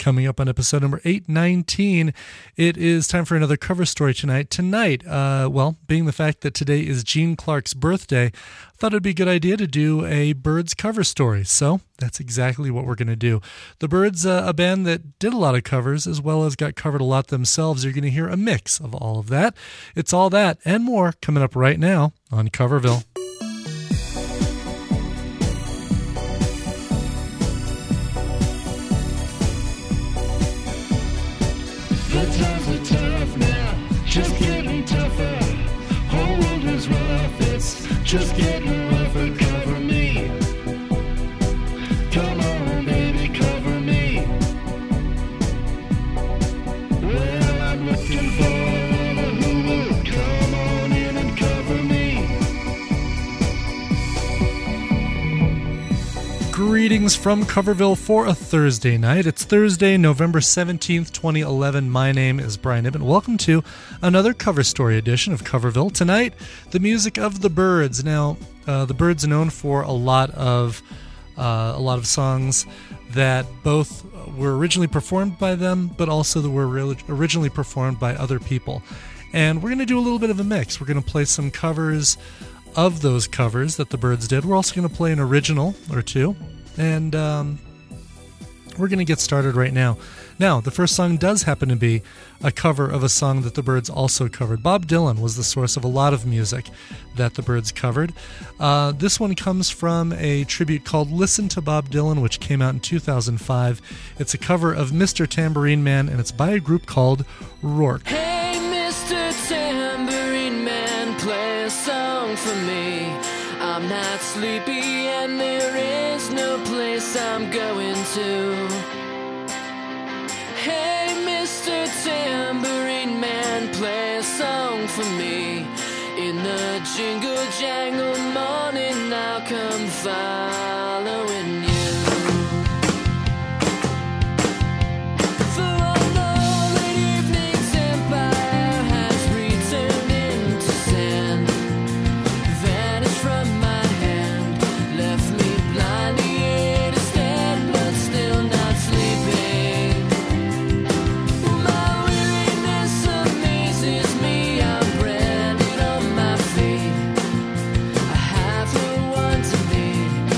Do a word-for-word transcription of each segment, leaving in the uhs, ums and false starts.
Coming up on episode number eight nineteen, it is time for another cover story tonight. Tonight, uh, well, being the fact that today is Gene Clark's birthday, I thought it'd be a good idea to do a Byrds cover story. So that's exactly what we're going to do. The Byrds, uh, a band that did a lot of covers as well as got covered a lot themselves. You're going to hear a mix of all of that. It's all that and more coming up right now on Coverville. The times are tough now, just getting tougher. Whole world is rough, it's just getting rougher. Cover me, come on baby, cover me. Well, I'm looking for who will come on in and cover me. Greetings from Coverville for a Thursday night. It's Thursday, November seventeenth, twenty eleven. My name is Brian Ibbott. Welcome to another cover story edition of Coverville. Tonight, the music of the Byrds. Now, uh, the Byrds are known for a lot of uh, a lot of songs that both were originally performed by them, but also that were re- originally performed by other people. And we're going to do a little bit of a mix. We're going to play some covers of those covers that the Byrds did. We're also going to play an original or two, and um, we're going to get started right now. Now, the first song does happen to be a cover of a song that the Byrds also covered. Bob Dylan was the source of a lot of music that the Byrds covered. Uh, this one comes from a tribute called Listen to Bob Dylan, which came out in two thousand five. It's a cover of Mister Tambourine Man, and it's by a group called Rourke. Hey, Mister Tambourine Man, play a song for me. I'm not sleepy and there is no place I'm going to. Hey, Mister Tambourine Man, play a song for me. In the jingle jangle morning I'll come following you. To be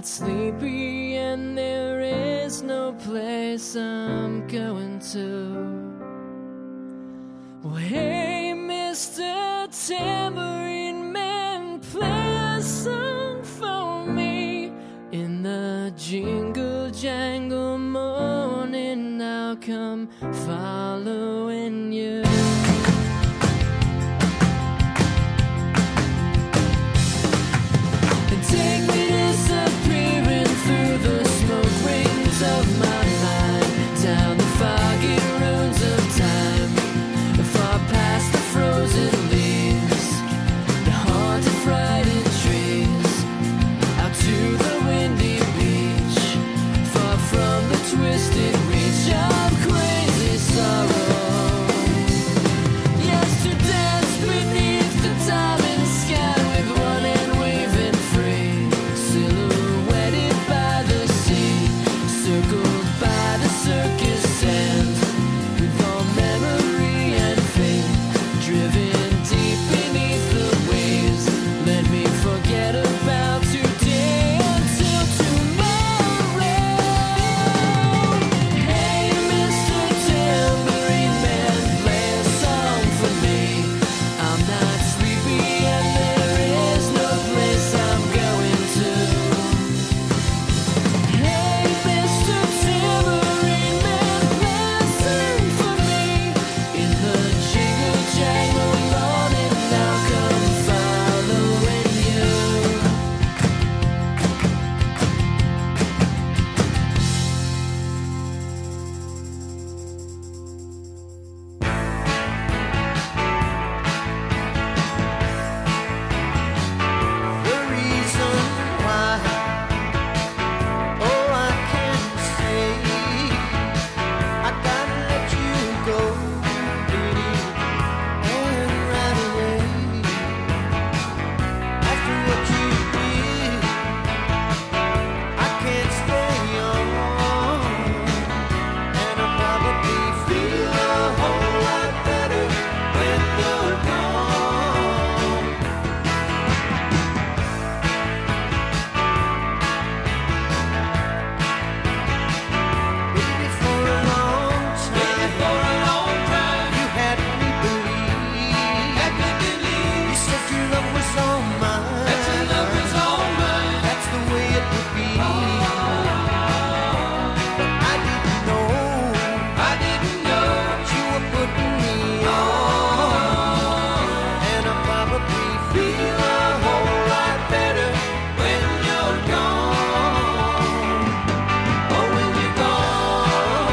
sleepy and there is no place I'm going to. Well, hey, Mister Tambourine Man, play a song for me. In the jingle jangle morning, I'll come following you. Take me disappearing through the smoke rings of my mind, down the foggy ruins of time, far past the frozen leaves, the haunted frightened trees, out to the windy beach, far from the twisted reach of crazy sorrow. Yes, to dance beneath the diamond sky with one hand waving free, silhouetted by the sea, circled by the circus sands, with all memory and faith, driven deep beneath the waves. Let me forget about today until tomorrow. Hey, Mister Tambourine Man, play a song for me. I'm not sleepy and there is no place I'm going to. Hey, Mister Tambourine Man, play a song for me. In the jingle jangle morning, I'll come following you. The reason why, oh, I can't say. I gotta let you go, baby, and right away. After what you did, I can't stay on, and I'll probably feel a whole lot better when you're gone. Baby, for a long time, for a long time, you had me believe, had me believe. You said your love was all mine, that your love was all mine. That's the way it would be. But I didn't know, I didn't know that you were putting me on, and I probably feel a whole lot better when you're gone. Oh, when you're gone.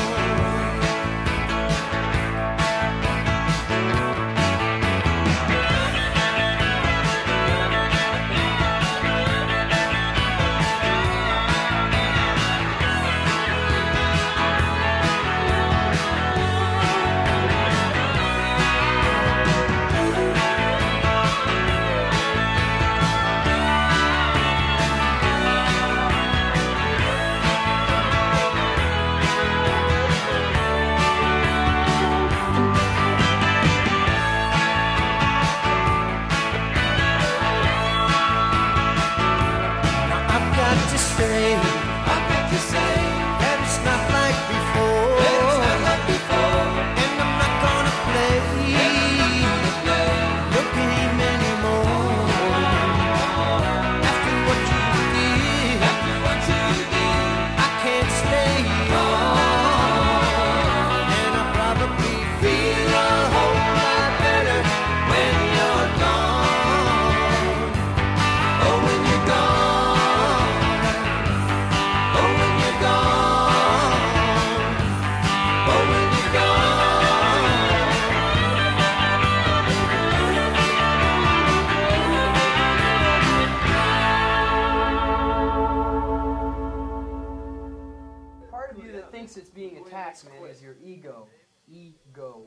Now I've got to say, I've got to say that it's not like before. It's not like before. And I'm not gonna play your game anymore. After what you did, after what you did, I can't stay on, and I probably feel a whole lot better when you're gone. Oh, when you're gone. Oh, when you're gone. Oh, when you're The part of you that thinks it's being attacked, man, is your ego. Ego.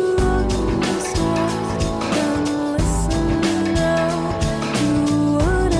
Do you want to be rock stars? Then listen now to what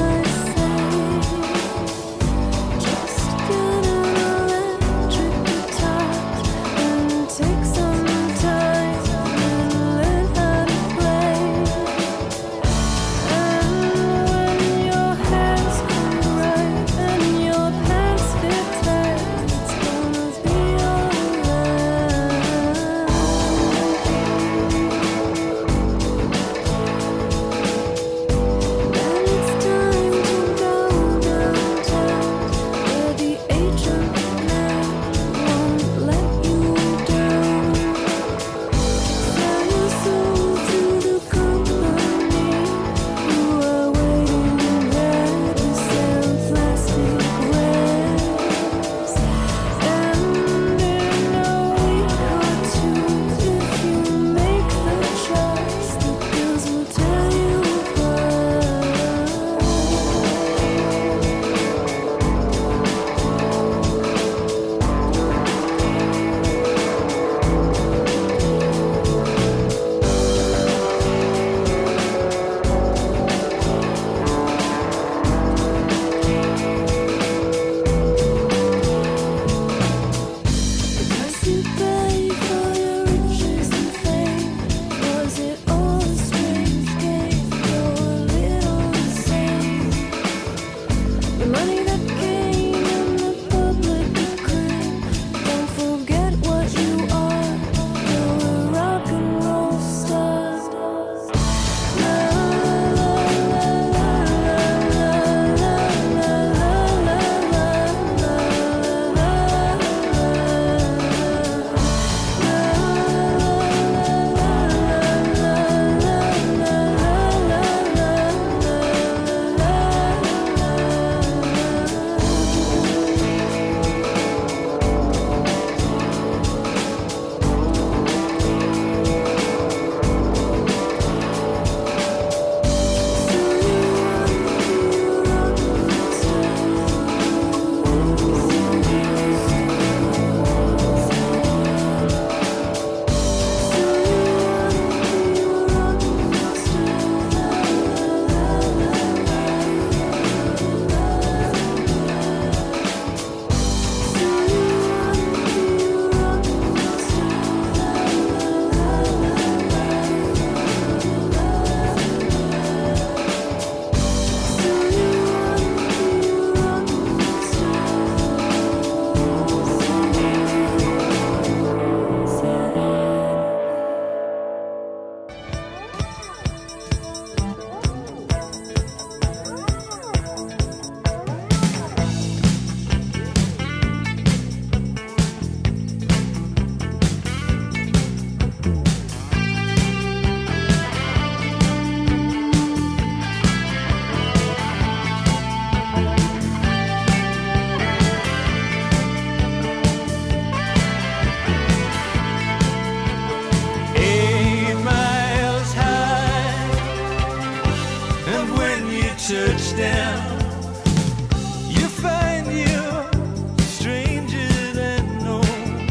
search down, you find you're stranger than known.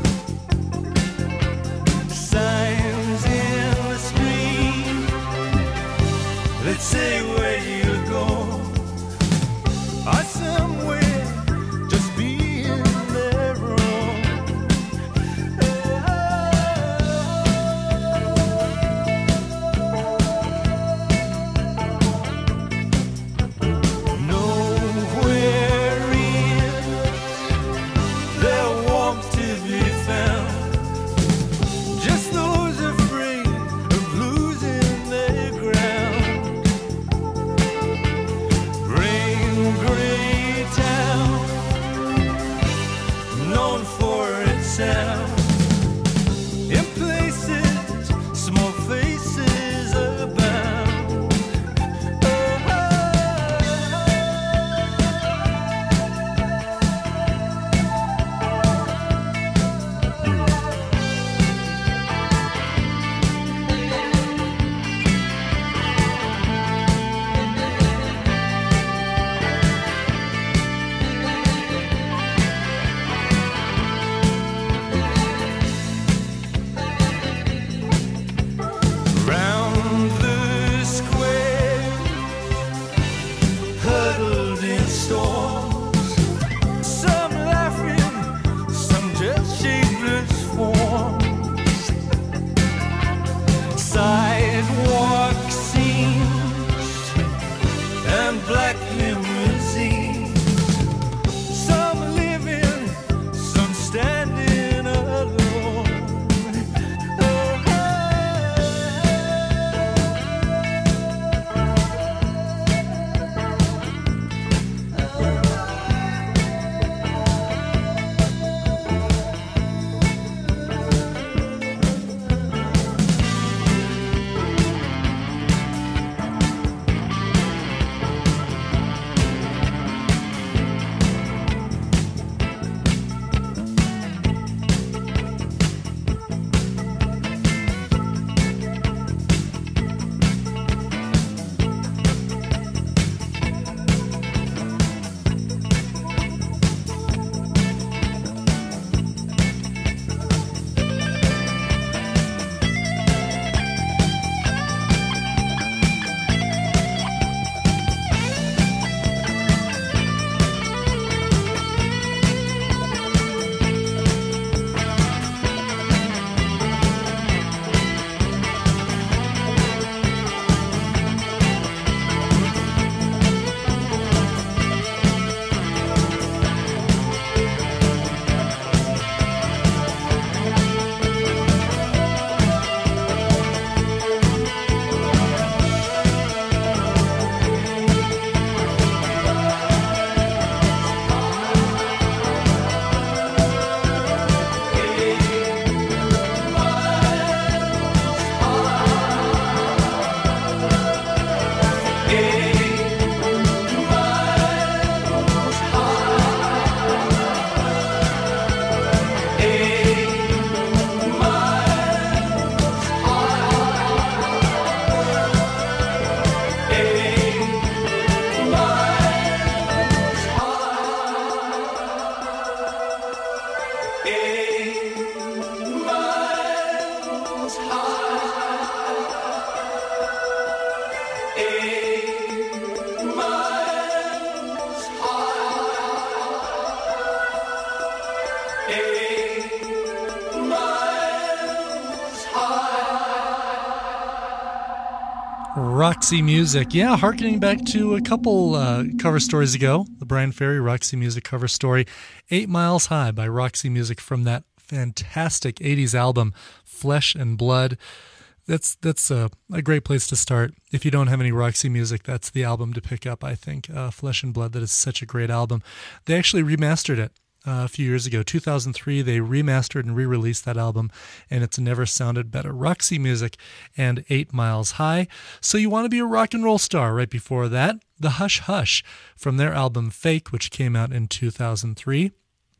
Signs in the street that say where you go are somewhere just being their own. Nowhere is there warmth to be found. Just those afraid of losing their ground. Rain gray town, known for its sound. In places, small faces abound. Round the square, huddled in storms, some laughing, some just shapeless forms. Sidewalk scenes and black limousines, some living, some standing alone. Roxy Music. Yeah, harkening back to a couple uh, cover stories ago. The Bryan Ferry Roxy Music cover story, Eight Miles High by Roxy Music from that fantastic eighties album, Flesh and Blood. That's that's a, a great place to start. If you don't have any Roxy Music, that's the album to pick up, I think. Uh, Flesh and Blood, that is such a great album. They actually remastered it uh, a few years ago. two thousand three, they remastered and re-released that album, and it's never sounded better. Roxy Music and Eight Miles High. So You Want to Be a Rock and Roll Star. Right before that, The Hush Hush from their album Fake, which came out in two thousand three.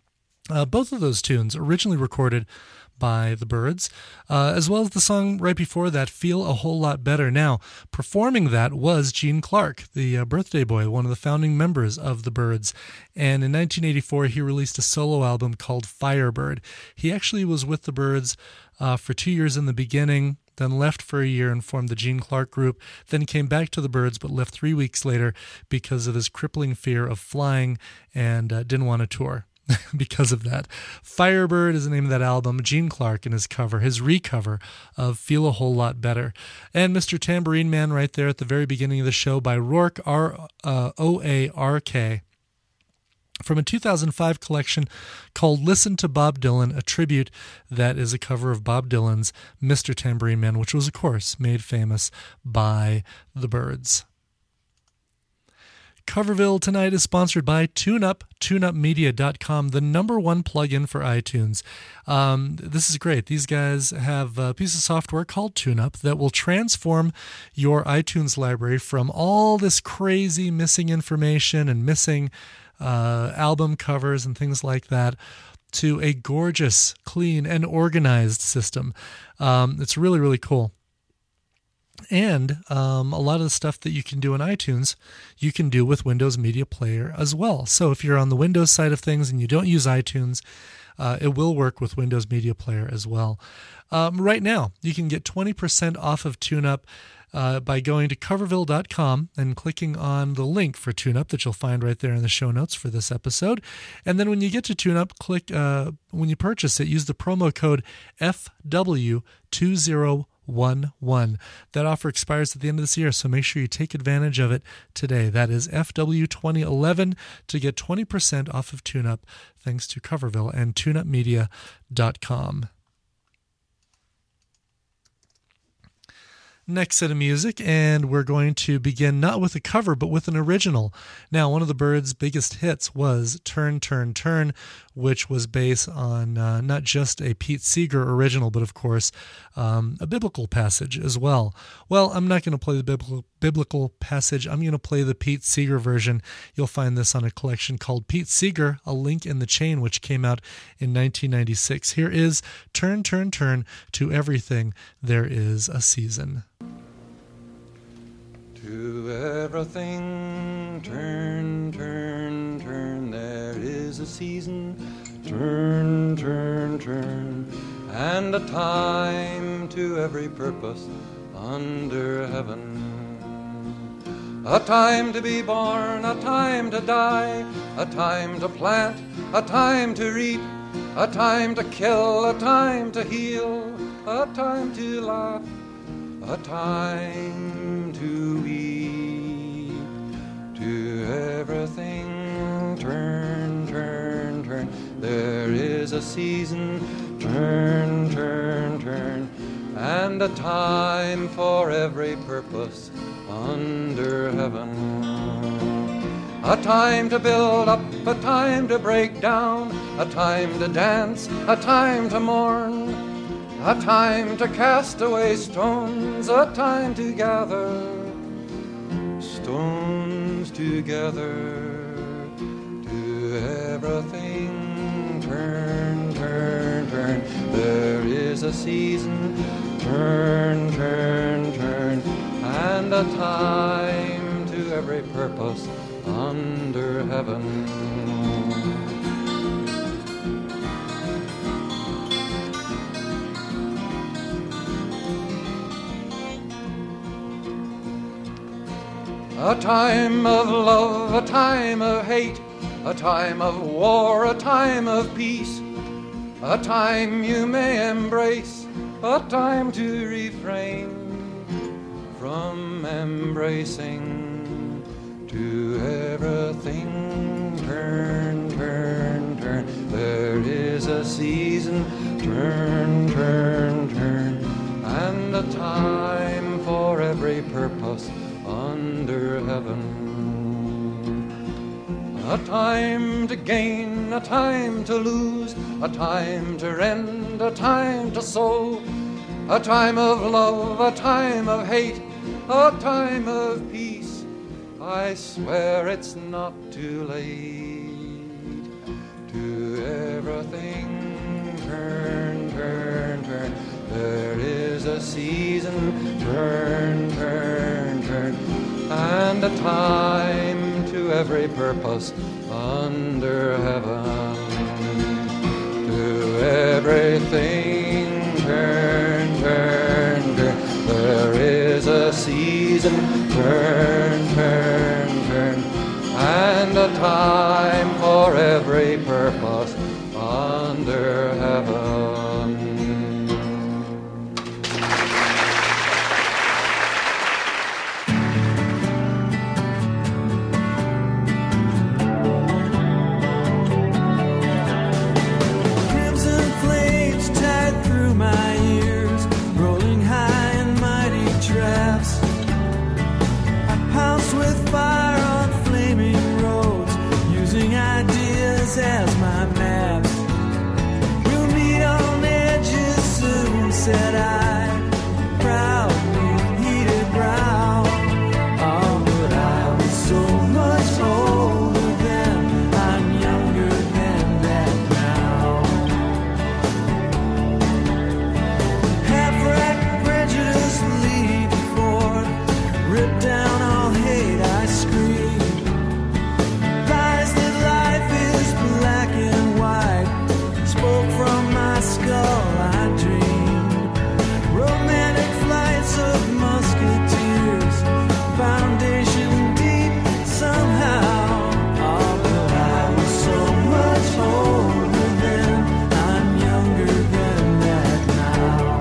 Uh, both of those tunes originally recorded by the Byrds, uh, as well as the song right before that, Feel a Whole Lot Better. Now, performing that was Gene Clark, the uh, birthday boy, one of the founding members of the Byrds. And in nineteen eighty-four, he released a solo album called Firebird. He actually was with the Byrds uh, for two years in the beginning, then left for a year and formed the Gene Clark Group, then came back to the Byrds, but left three weeks later because of his crippling fear of flying and uh, didn't want to tour. Because of that. Firebird is the name of that album. Gene Clark in his cover, his recover of Feel a Whole Lot Better. And Mister Tambourine Man right there at the very beginning of the show by Roark, R O A R K, from a two thousand five collection called Listen to Bob Dylan, a tribute that is a cover of Bob Dylan's Mister Tambourine Man, which was, of course, made famous by the Byrds. Coverville tonight is sponsored by TuneUp, tune up media dot com, the number one plugin for iTunes. Um, this is great. These guys have a piece of software called TuneUp that will transform your iTunes library from all this crazy missing information and missing uh, album covers and things like that to a gorgeous, clean, and organized system. Um, it's really, really cool. And um, a lot of the stuff that you can do in iTunes, you can do with Windows Media Player as well. So if you're on the Windows side of things and you don't use iTunes, uh, it will work with Windows Media Player as well. Um, right now, you can get twenty percent off of TuneUp uh, by going to coverville dot com and clicking on the link for TuneUp that you'll find right there in the show notes for this episode. And then when you get to TuneUp, click uh, when you purchase it, use the promo code F W two zero one one. That offer expires at the end of this year, so make sure you take advantage of it today. That is F W twenty eleven to get twenty percent off of TuneUp, thanks to Coverville and tune up media dot com. Next set of music, and we're going to begin not with a cover, but with an original. Now, one of the Byrds' biggest hits was Turn, Turn, Turn, which was based on uh, not just a Pete Seeger original, but of course, um, a biblical passage as well. Well, I'm not going to play the biblical, biblical passage. I'm going to play the Pete Seeger version. You'll find this on a collection called Pete Seeger, A Link in the Chain, which came out in nineteen ninety-six. Here is Turn, Turn, Turn, To Everything There Is a Season. To everything, turn, turn, turn, there is a season, turn, turn, turn, and a time to every purpose under heaven. A time to be born, a time to die, a time to plant, a time to reap, a time to kill, a time to heal, a time to laugh, a time to weep. To everything, turn, turn, turn, there is a season, turn, turn, turn, and a time for every purpose under heaven. A time to build up, a time to break down, a time to dance, a time to mourn, a time to cast away stones, a time to gather stones together. To everything, turn, turn, turn, there is a season, turn, turn, turn, and a time to every purpose under heaven. A time of love, a time of hate, a time of war, a time of peace, a time you may embrace, a time to refrain from embracing. To everything, turn, turn, turn, there is a season, turn, turn, turn, and a time for every purpose under heaven. A time to gain, a time to lose, a time to rend, a time to sow, a time of love, a time of hate, a time of peace. I swear it's not too late. To everything, turn, turn, turn. There is a season, turn, turn, turn, and a time to every purpose under heaven. To everything, turn, turn, turn. There is a season, turn, turn, turn, and a time for every purpose under heaven. Crimson flames tied through my ears, rolling high in mighty traps. I pounced with fire on flaming roads, using ideas as my maps. We'll meet on edges soon, said I, proudly heated brow. Oh, but I was so much older then, I'm younger than that now. Half-wracked prejudice lead forth, rip down all hate, I scream. Lies that life is black and white, spoke from my skull, I dreamed. Romantic flights of musketeers, foundation deep somehow. Oh, but I was so much older then, I'm younger than that now.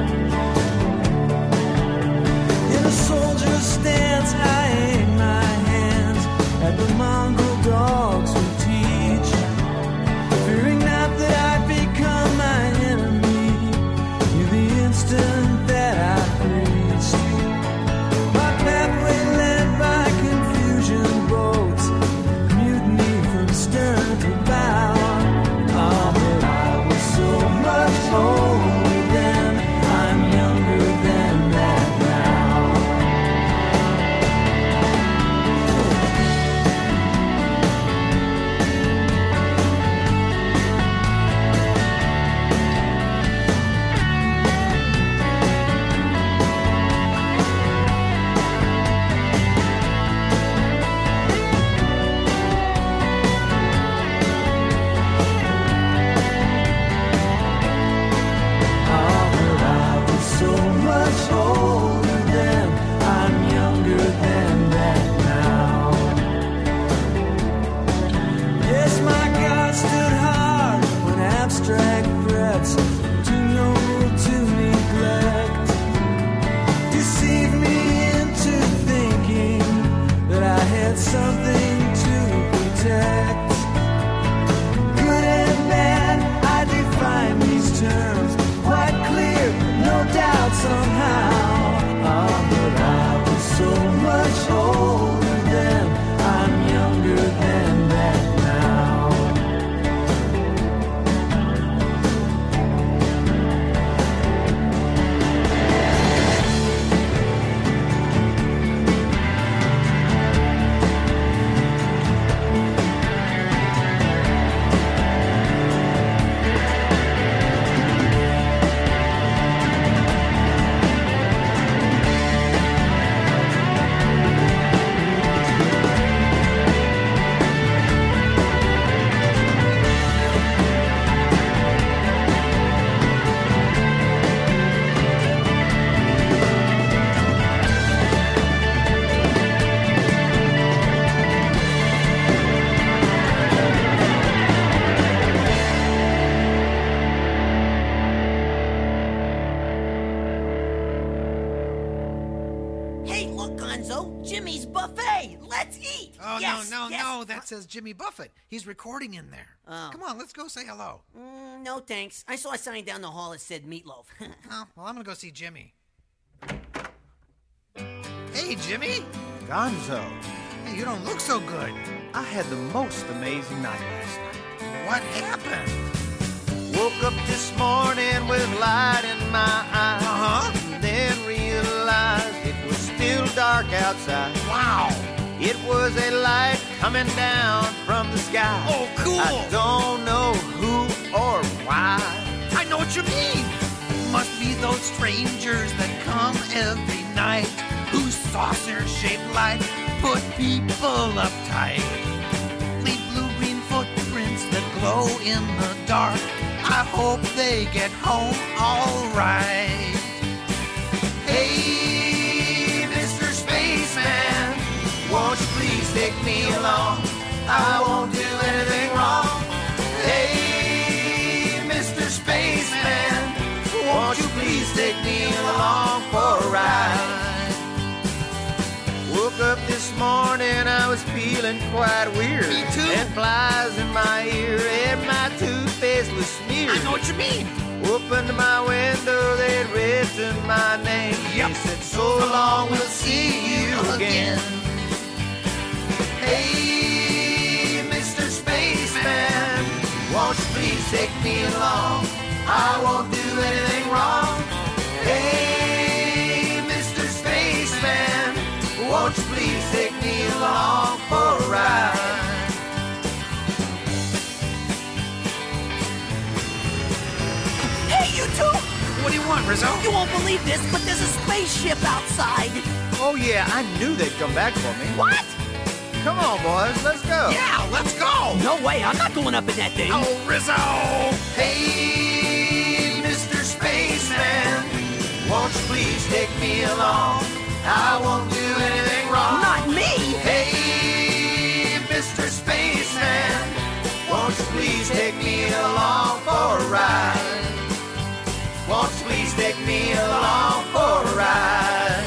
In a soldier's stance, I aim my hands at the mongrel dogs who teach, fearing not that I'd become my enemy in the instant that I preached. My pathway led by confusion boats, mutiny from stern to bow. Oh, but I was so much older then, I'm younger than that now. Oh, but I was so much older then, I'm younger than that now. Yes, my God stood hard when abstract threats, too noble to neglect, deceived me into thinking that I had something to protect. Good and bad, I define these terms quite clear, no doubt somehow. Oh, but I was so much older then, I'm younger than that now. Hey, look, Gonzo, Jimmy's buffet. Let's eat. Oh, yes, no, no, yes. no. That says Jimmy Buffett. He's recording in there. Oh. Come on, let's go say hello. Mm, no, thanks. I saw a sign down the hall that said meatloaf. Oh, well, I'm going to go see Jimmy. Hey, Jimmy. Gonzo, Hey, you don't look so good. I had the most amazing night last night. What happened? Woke up this morning with light in my eyes. Uh-huh. And then realized it was still dark outside. Wow. It was a light coming down from the sky. Oh, cool. I don't know who or why. I know what you mean. Must be those strangers that come every night, whose saucer-shaped light put people uptight. Leave blue-green footprints that glow in the dark. I hope they get home all right. Hey, Mister Spaceman, won't you please take me along? I won't do anything wrong. Hey, Mister Spaceman, won't you please take me along for a ride? Woke up this morning, I was feeling quite weird. Me too. And flies in my ear, and my toothpaste was smeared. I know what you mean. Opened my window, they'd written my name. Yep. They said, so long, we'll see you again. Hey, Mister Spaceman, won't you please take me along? I won't do anything wrong. Hey, Mister Spaceman, won't you please take me along for a ride? Hey, you two! What do you want, Rizzo? You won't believe this, but there's a spaceship outside. Oh yeah, I knew they'd come back for me. What? Come on, boys, let's go. Yeah, let's go. No way, I'm not going up in that thing. Oh, Rizzo. Hey, Mister Spaceman, won't you please take me along? I won't do anything wrong. Not me! Hey, Mister Spaceman, won't you please take me along for a ride? Won't you please take me along for a ride?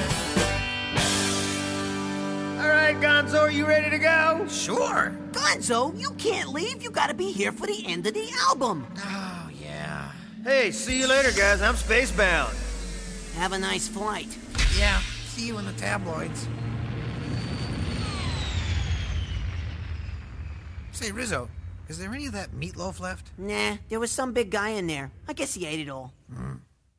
All right, Gonzo, are you ready to go? Sure. Gonzo, you can't leave. You gotta be here for the end of the album. Oh, yeah. Hey, see you later, guys. I'm spacebound. Have a nice flight. Yeah, see you in the tabloids. Say, Rizzo, is there any of that meatloaf left? Nah, there was some big guy in there. I guess he ate it all. Mm.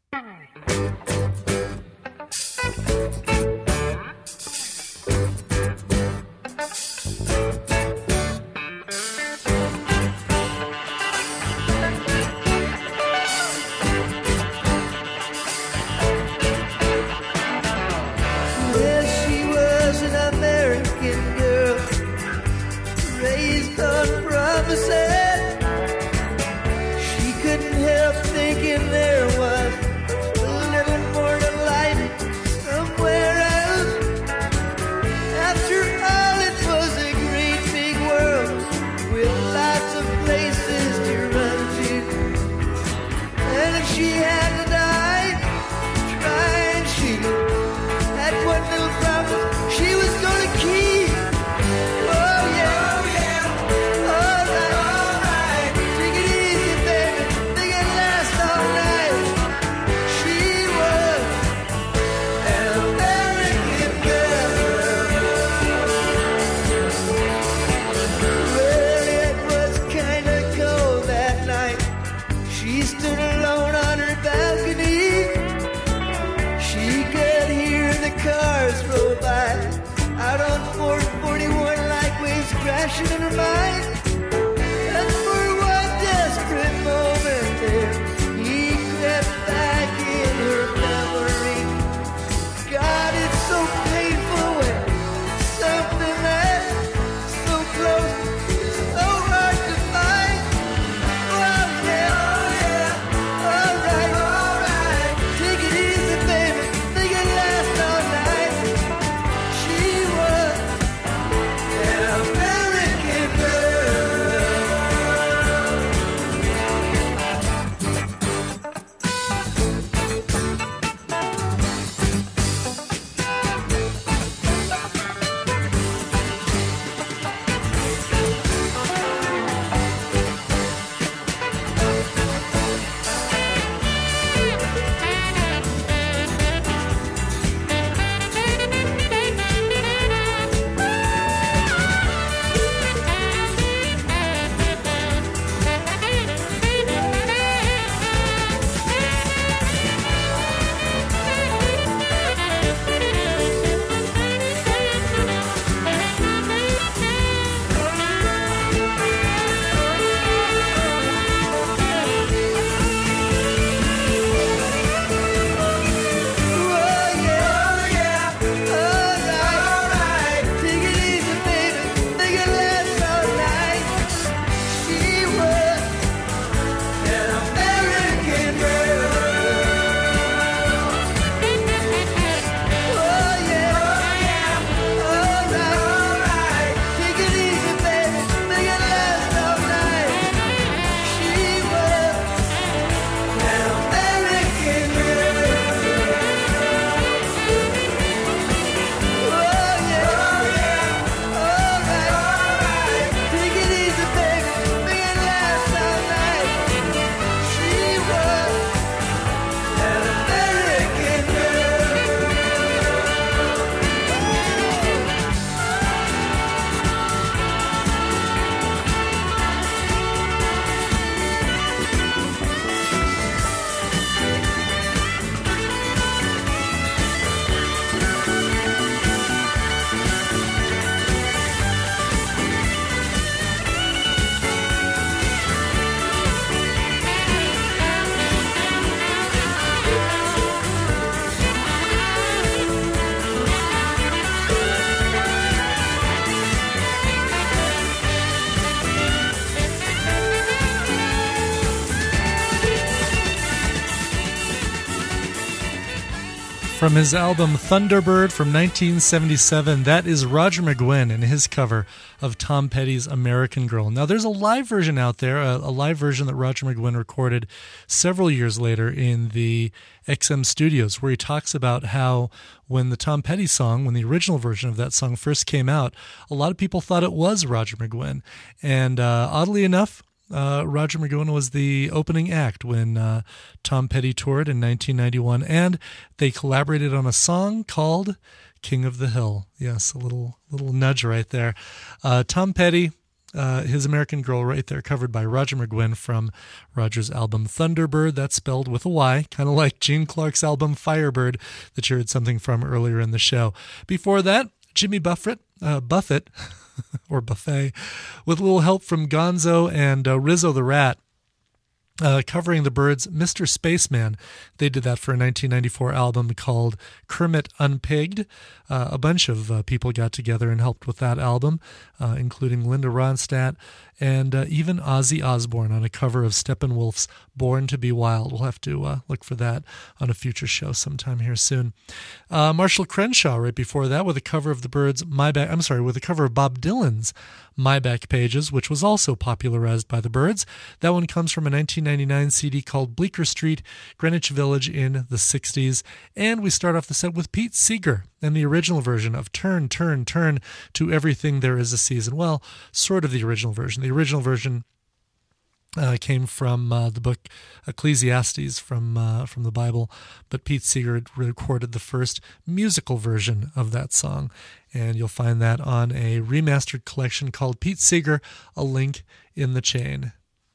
Well, she was an American girl, raised on promises. She couldn't help thinking there was a little more to life somewhere else. After all, it was a great big world with lots of places to run to. And if she had to die trying, she had one little promise she was gonna keep. Oh yeah, oh yeah, all right, all right. Take it easy, baby, think it last all night. She was an American girl. Well, it was kinda cold that night. She stood alone on her balcony. She could hear the cars roll by out on four forty-one like waves crashing in her mind. And for one desperate moment there, he crept back in her memory. God, it's so painful when something that's so close, so hard to find. Oh yeah, oh yeah, all right, all right. Take it easy, baby, think it lasts all night. She was an American girl. From his album Thunderbird from nineteen seventy-seven, that is Roger McGuinn and his cover of Tom Petty's American Girl. Now, there's a live version out there, a, a live version that Roger McGuinn recorded several years later in the X M studios, where he talks about how when the Tom Petty song, when the original version of that song first came out, a lot of people thought it was Roger McGuinn. And uh, oddly enough, Uh, Roger McGuinn was the opening act when uh, Tom Petty toured in nineteen ninety-one, and they collaborated on a song called King of the Hill. Yes, a little little nudge right there. Uh, Tom Petty, uh, his American Girl right there, covered by Roger McGuinn from Roger's album Thunderbird. That's spelled with a Y, kind of like Gene Clark's album Firebird that you heard something from earlier in the show. Before that, Jimmy Buffett, uh, Buffett, or Buffet, with a little help from Gonzo and uh, Rizzo the Rat, uh, covering the Byrds' Mister Spaceman. They did that for a nineteen ninety-four album called Kermit Unpigged. Uh, a bunch of uh, people got together and helped with that album, uh, including Linda Ronstadt and uh, even Ozzy Osbourne on a cover of Steppenwolf's Born to be Wild. We'll have to uh, look for that on a future show sometime here soon. Uh, Marshall Crenshaw right before that with a cover of the Byrds' My Back, I'm sorry, with a cover of Bob Dylan's My Back Pages, which was also popularized by the Byrds. That one comes from a nineteen ninety-nine C D called Bleecker Street, Greenwich Village in the sixties. And we start off the set with Pete Seeger and the original version of Turn, Turn, Turn to Everything There Is a Season. Well, sort of the original version. The original version uh, came from uh, the book Ecclesiastes from uh, from the Bible, but Pete Seeger recorded the first musical version of that song, and you'll find that on a remastered collection called Pete Seeger, A Link in the Chain.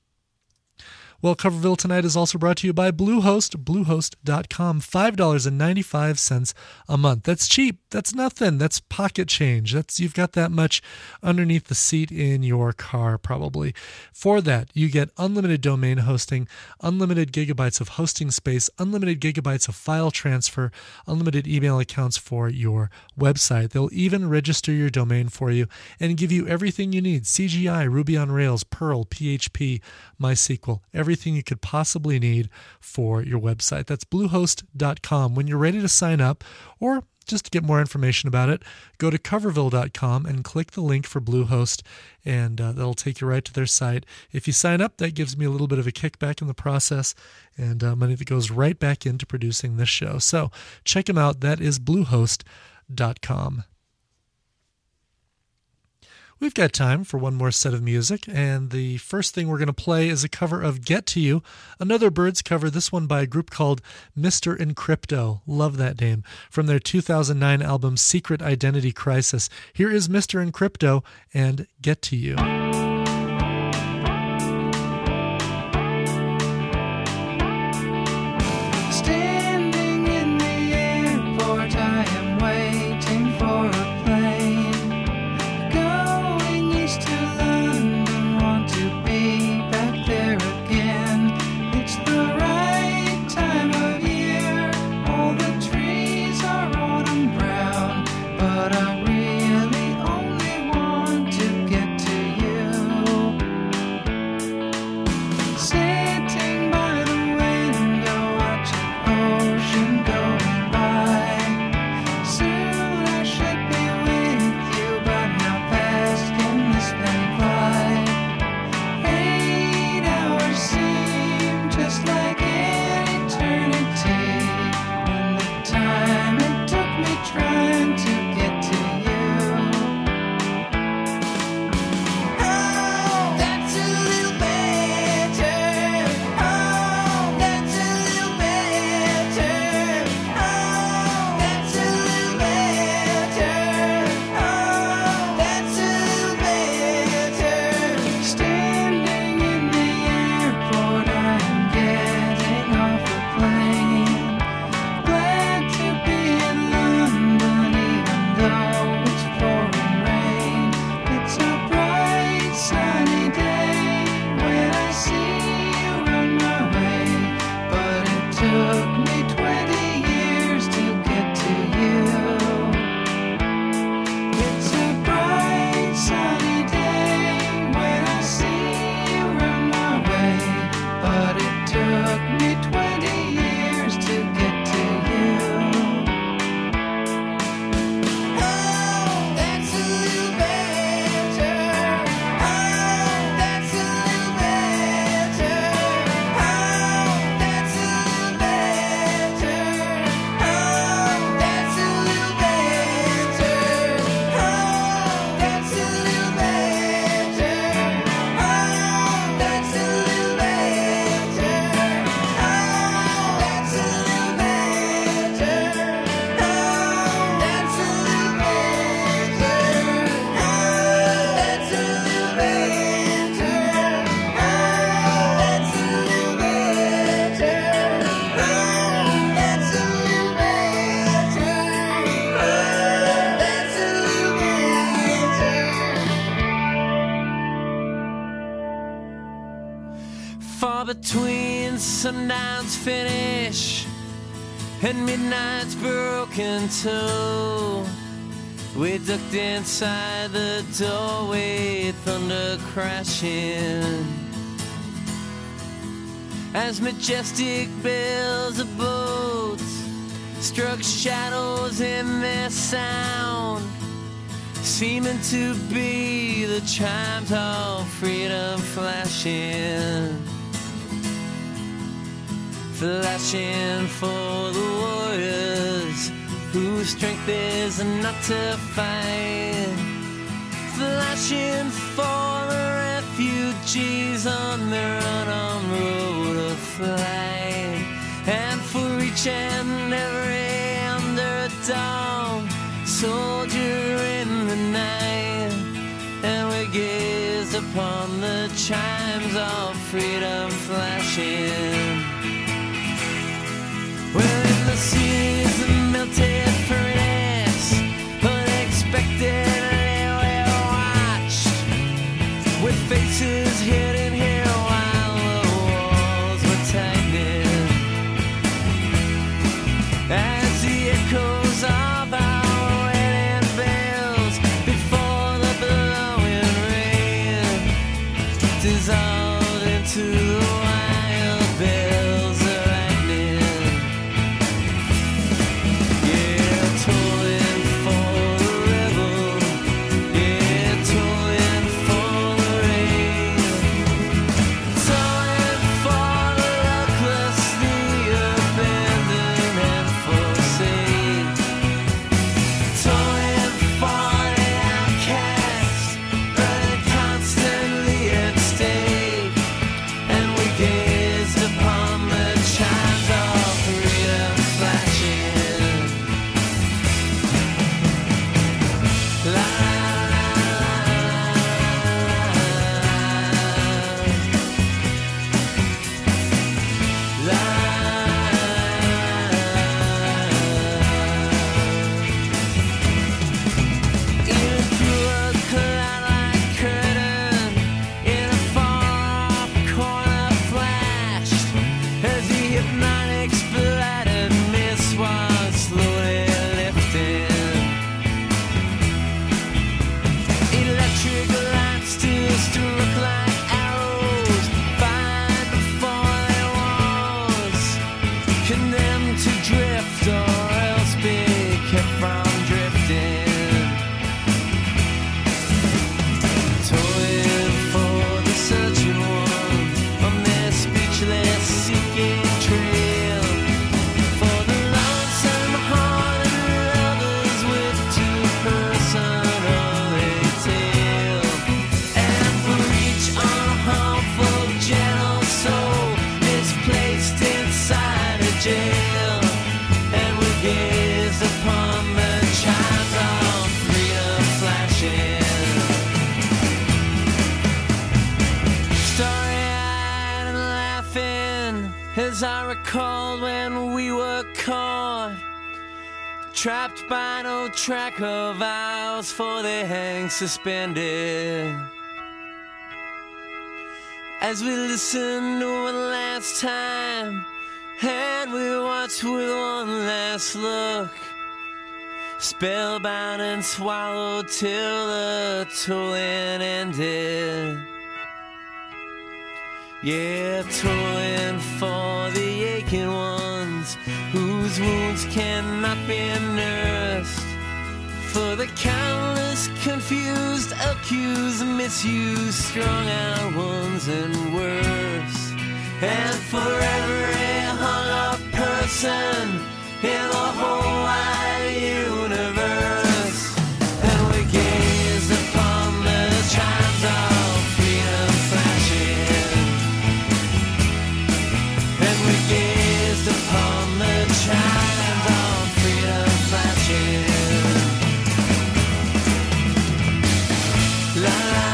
Well, Coverville tonight is also brought to you by Bluehost, bluehost dot com, five dollars and ninety-five cents a month. That's cheap. That's nothing. That's pocket change. That's you've got that much underneath the seat in your car, probably. For that, you get unlimited domain hosting, unlimited gigabytes of hosting space, unlimited gigabytes of file transfer, unlimited email accounts for your website. They'll even register your domain for you and give you everything you need: C G I, Ruby on Rails, Perl, P H P, MySQL, everything you could possibly need for your website. That's bluehost dot com. When you're ready to sign up, or just to get more information about it, go to coverville dot com and click the link for Bluehost, and uh, that'll take you right to their site. If you sign up, that gives me a little bit of a kickback in the process, and uh, money that goes right back into producing this show. So check them out. That is bluehost dot com. We've got time for one more set of music, and the first thing we're going to play is a cover of Get to You, another Byrds cover, this one by a group called Mister Encrypto. Love that name. From their two thousand nine album Secret Identity Crisis. Here is Mister Encrypto and Get to You. Standing in the airport, I am waiting for a plane. Going east to London, want to be back there again. It's the right time of year, all the trees are autumn brown, but I really only want to get to you. far between sundown's finish and midnight's broken toe. We ducked inside the doorway, thunder crashing as majestic bells of boats struck shadows in their sound, seeming to be the chimes of freedom flashing, flashing for the warriors whose strength is not to fight, flashing for the refugees on their unarmed road of flight, and for each and every underdog soldier in the night. And we gazed upon the chimes of freedom flashing. Well, in the seas of melted furnace, unexpectedly we watched, with faces hidden here while the walls were tightening, as the echoes of our wedding bells before the blowing rain dissolved into the wild bells of lightning. Yeah, tolling for the rebel, yeah, tolling for the rain, tolling for the luckless, the abandoned and forsaken, tolling for the outcast, burning constantly at stake. And we gazed upon the chimes of freedom flashing. La la la even through a cloud-like curtain, in a far-off corner flashed, as the hypnotic splattered mist was slowly lifting. Electric lights still struck like arrows, fired before there was, condemned to drift or else be kept from drifting. Toiling for the searching one on their speechless seeking trail, for the lonesome hearted lovers with two personal tale, and for each unharmful gentle soul misplaced inside a jail. And we gazed upon the chimes of freedom flashing. Starry-eyed and laughing, as I recalled when we were caught, trapped by no track of ours, for they hang suspended. As we listened one last time, and we watched with one last look, spellbound and swallowed till the tolling ended. Yeah, tolling for the aching ones whose wounds cannot be nursed, for the countless confused, accused, misused, strung out ones and worse, and for every hung up person in the whole wide universe. And we gazed upon the chimes of freedom flashing, and we gazed upon the chimes of freedom flashing. La la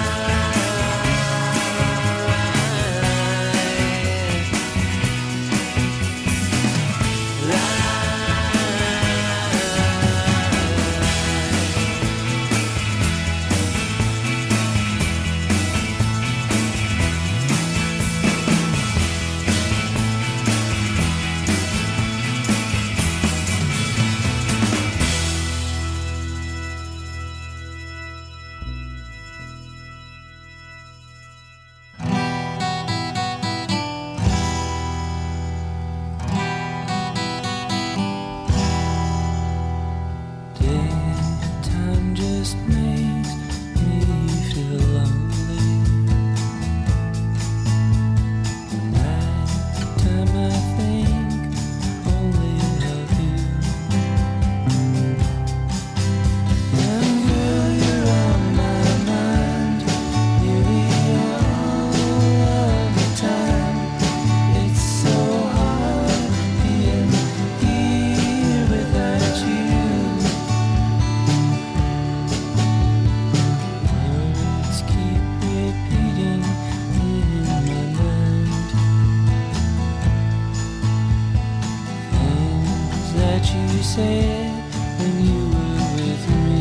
la said when you were with me.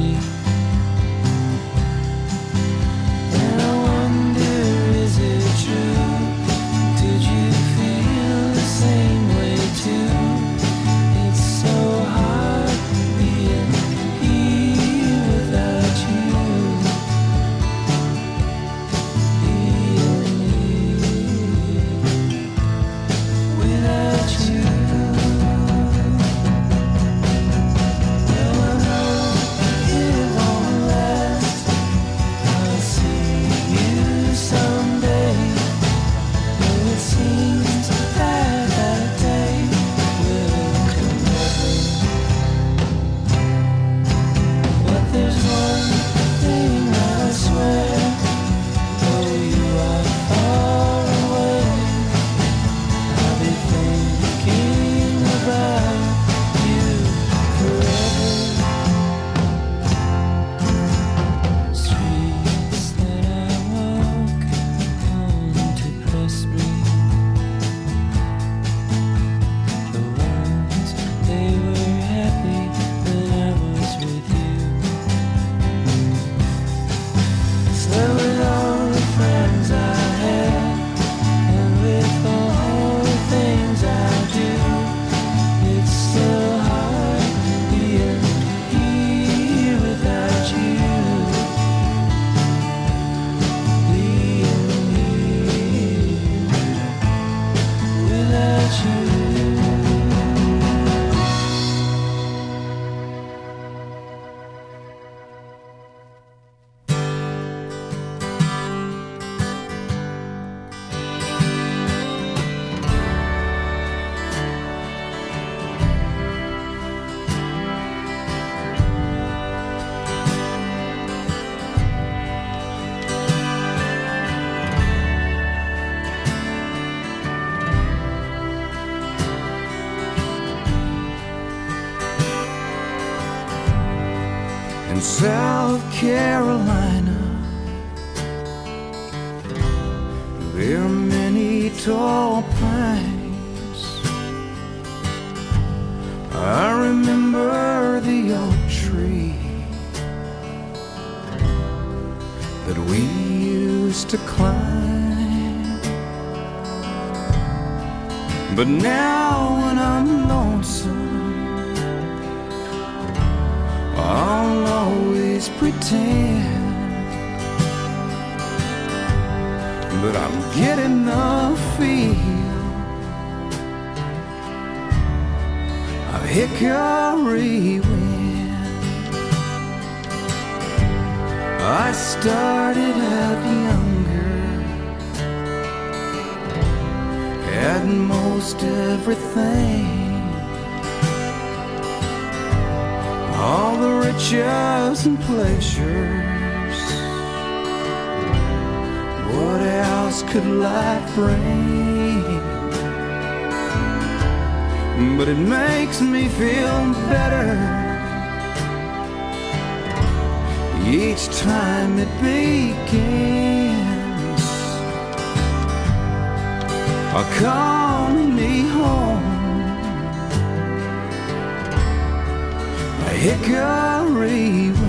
And I wonder, is it true? Did you feel the same way too? It's so hard being here without you. Being here without you. Well, I know it won't last. I'll see you someday. Though it seems that that day will come never. But there's one thing I swear, though you are far away, I'll be thinking about you forever. Streets that I walk don't depress me. The ones, they were happy when I was with you. Still with all the friends I had, and with all the things I do, it's still hard being here without you. Being here without you. In South Carolina, there are many tall pines. I remember the oak tree that we used to climb. But now when I'm lonesome, I'll always pretend, but I'm getting the feel of hickory wind. I started out younger, had most everything, all the riches and pleasures. What else could life bring? But it makes me feel better each time it begins. Calling me home, a hickory wind.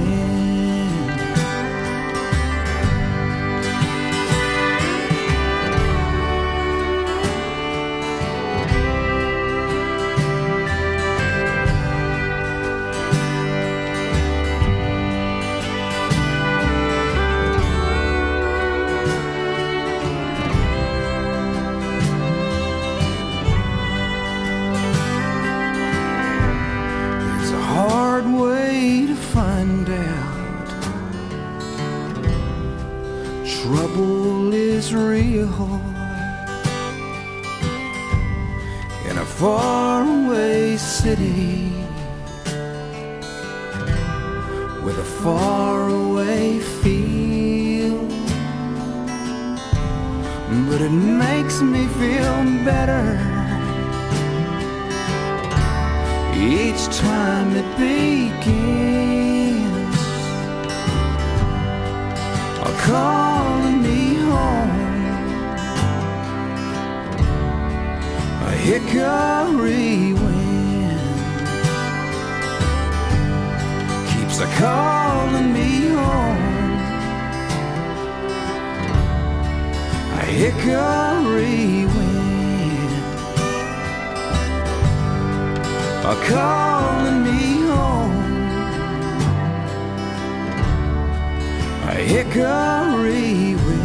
Hard way to find out trouble is real in a faraway city with a faraway feel. But it makes me feel better each time it begins, calling me home, a hickory wind. hickory wind are calling me home. A hickory wind.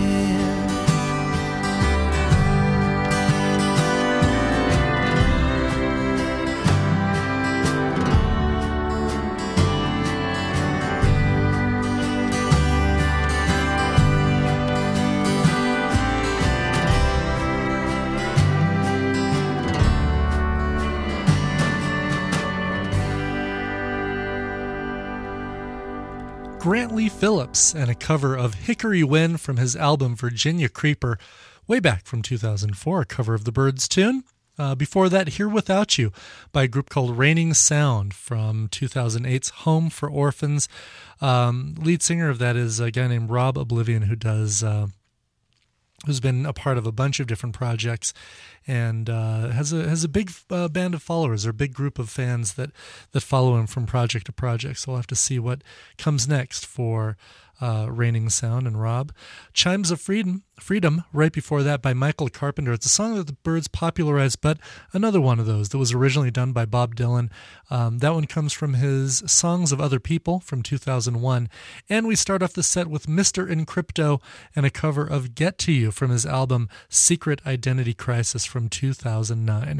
Grant Lee Phillips and a cover of Hickory Wind from his album Virginia Creeper, way back from two thousand four, a cover of the Byrds tune. Uh, before that, Here Without You by a group called Raining Sound from two thousand eight's Home for Orphans. Um, lead singer of that is a guy named Rob Oblivion, who does... Uh, who's been a part of a bunch of different projects and uh, has a has a big uh, band of followers, or a big group of fans that, that follow him from project to project. So we'll have to see what comes next for uh, Raining Sound and Rob. Chimes of Freedom, Freedom, right before that by Michael Carpenter. It's a song that the Byrds popularized, but another one of those that was originally done by Bob Dylan. Um, that one comes from his Songs of Other People from two thousand one. And we start off the set with Mister Encrypto and a cover of Get to You from his album Secret Identity Crisis from two thousand nine.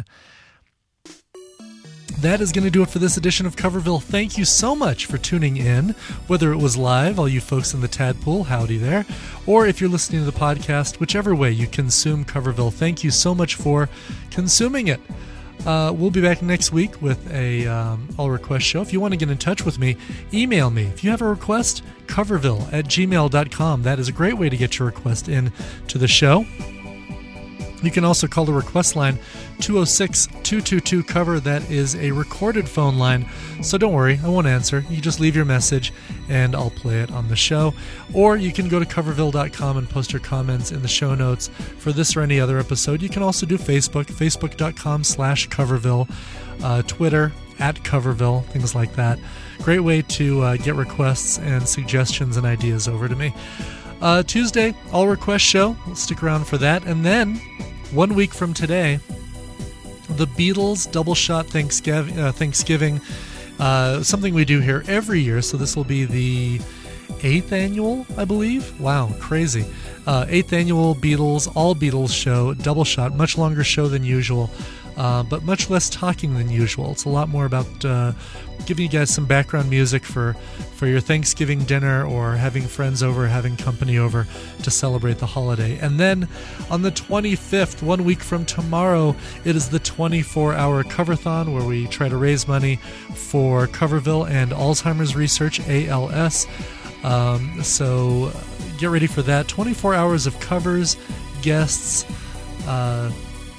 That is going to do it for this edition of Coverville. Thank you so much for tuning in, whether it was live, all you folks in the Tadpool, howdy there, or if you're listening to the podcast, whichever way you consume Coverville, thank you so much for consuming it. Uh, we'll be back next week with a um, all request show. If you want to get in touch with me, email me. If you have a request, coverville at gmail dot com. That is a great way to get your request in to the show. You can also call the request line two oh six, two two two, cover. That is a recorded phone line, so don't worry, I won't answer. You just leave your message and I'll play it on the show. Or you can go to coverville dot com and post your comments in the show notes for this or any other episode. You can also do Facebook, facebook dot com slash coverville, uh, Twitter, at Coverville, things like that. Great way to uh, get requests and suggestions and ideas over to me. Uh, Tuesday, all request show. We'll stick around for that. And then, one week from today, the Beatles Double Shot Thanksgiving, uh, Thanksgiving uh, something we do here every year. So this will be the eighth annual, I believe. Wow, crazy. Uh, eighth annual Beatles, all Beatles show, Double Shot. Much longer show than usual, uh, but much less talking than usual. It's a lot more about uh, giving you guys some background music for, for your Thanksgiving dinner or having friends over, having company over to celebrate the holiday. And then on the twenty-fifth, one week from tomorrow, it is the twenty-four hour Coverthon, where we try to raise money for Coverville and Alzheimer's Research, A L S. Um, so get ready for that. twenty-four hours of covers, guests, uh,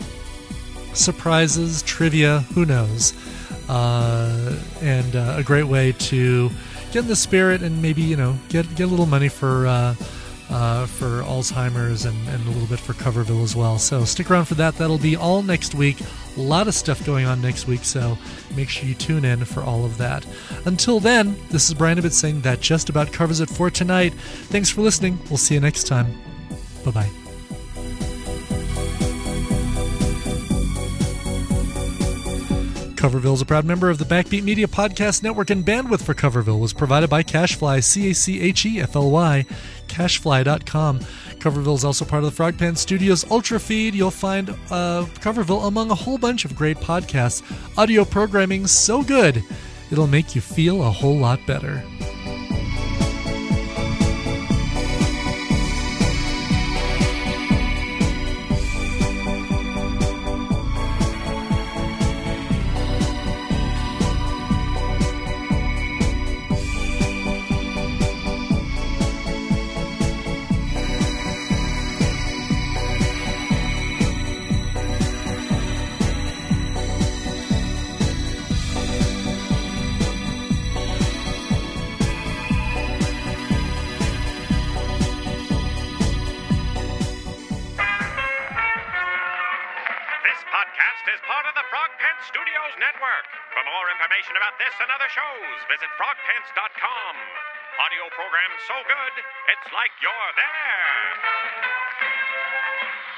surprises, trivia, who knows. Uh, and uh, a great way to get in the spirit and maybe, you know, get get a little money for uh, uh, for Alzheimer's and, and a little bit for Coverville as well. So stick around for that. That'll be all next week. A lot of stuff going on next week, so make sure you tune in for all of that. Until then, this is Brian Ibbett saying that just about covers it for tonight. Thanks for listening. We'll see you next time. Bye-bye. Coverville is a proud member of the Backbeat Media Podcast Network, and bandwidth for Coverville was provided by Cachefly, C A C H E F L Y, cachefly dot com. Coverville is also part of the Frogpan Studios Ultra Feed. You'll find uh, Coverville among a whole bunch of great podcasts. Audio programming so good, it'll make you feel a whole lot better. For more information about this and other shows, visit frog pants dot com. Audio program so good, it's like you're there.